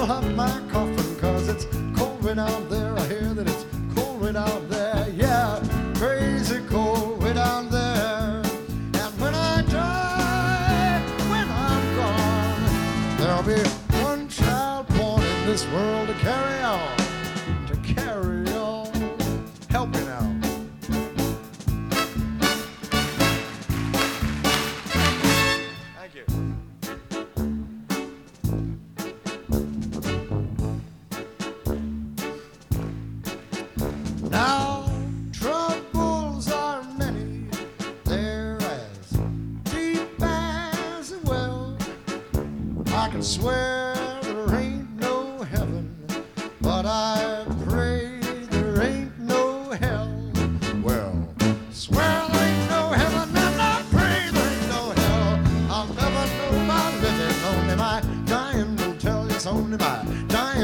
fill up my coffin, 'cause it's cold way down there. I hear that it's cold way down there. Yeah, crazy cold way down there. And when I die, when I'm gone, there'll be one child born in this world to carry on, to carry on. Help me now. Thank you. Now, troubles are many, they're as deep as a well. I can swear there ain't no heaven, but I pray there ain't no hell. Well, swear there ain't no heaven, and I pray there ain't no hell. I'll never know my living, only my dying will tell you. It's only my dying